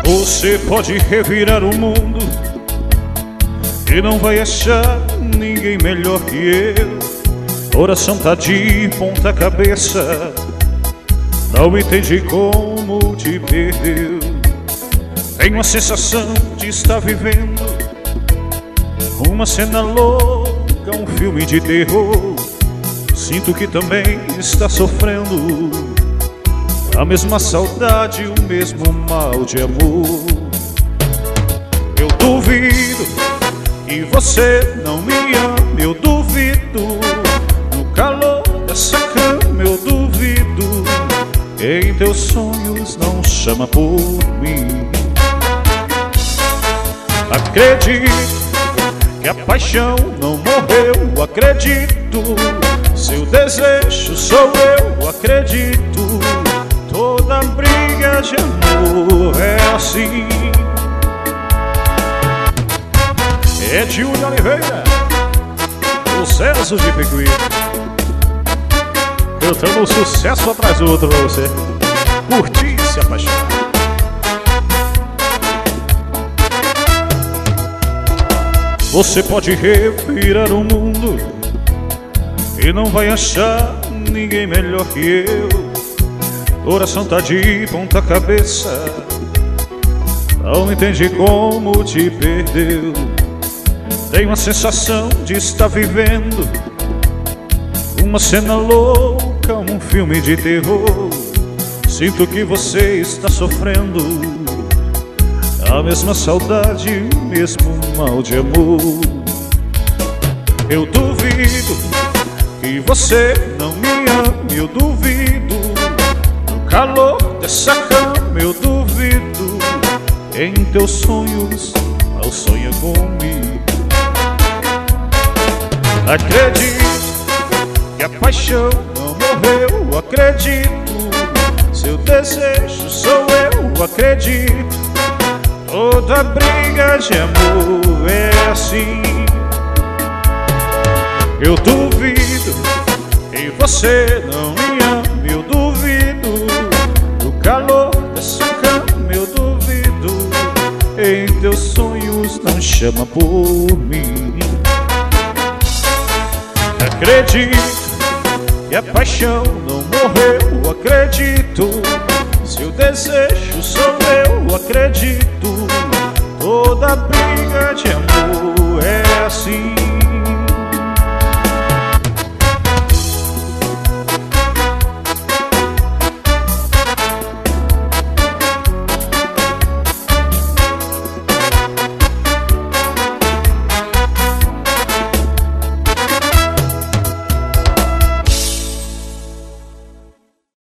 Você pode revirar o mundo e não vai achar ninguém melhor que eu. Oração tá de ponta cabeça, não entende como te perdeu. Tenho a sensação de estar vivendo uma cena louca, um filme de terror. Sinto que também está sofrendo a mesma saudade, o mesmo mal de amor. Eu duvido que você não me ame, eu duvido. No calor dessa cama eu duvido. Em teus sonhos não chama por mim. Acredito que a paixão não morreu, acredito. Seu desejo sou eu, acredito. Toda briga de amor é assim. É Júlio Oliveira, sucesso de Picuí, cantando um sucesso atrás do outro pra você curtir e se apaixonar. Você pode revirar o mundo e não vai achar ninguém melhor que eu. Coração tá de ponta cabeça, não entende como te perdeu. Tenho a sensação de estar vivendo uma cena louca, um filme de terror. Sinto que você está sofrendo a mesma saudade, o mesmo mal de amor. Eu duvido que você não me ame, eu duvido. No calor dessa cama eu duvido. Em teus sonhos mal sonha comigo. Acredito que a paixão não morreu, acredito. Seu desejo sou eu, acredito. Toda briga de amor é assim. Eu duvido que você não me ame, eu duvido. No calor dessa cama eu duvido. Em teus sonhos não chama por mim. Acredito que a paixão não morreu, acredito. Seu desejo sou eu,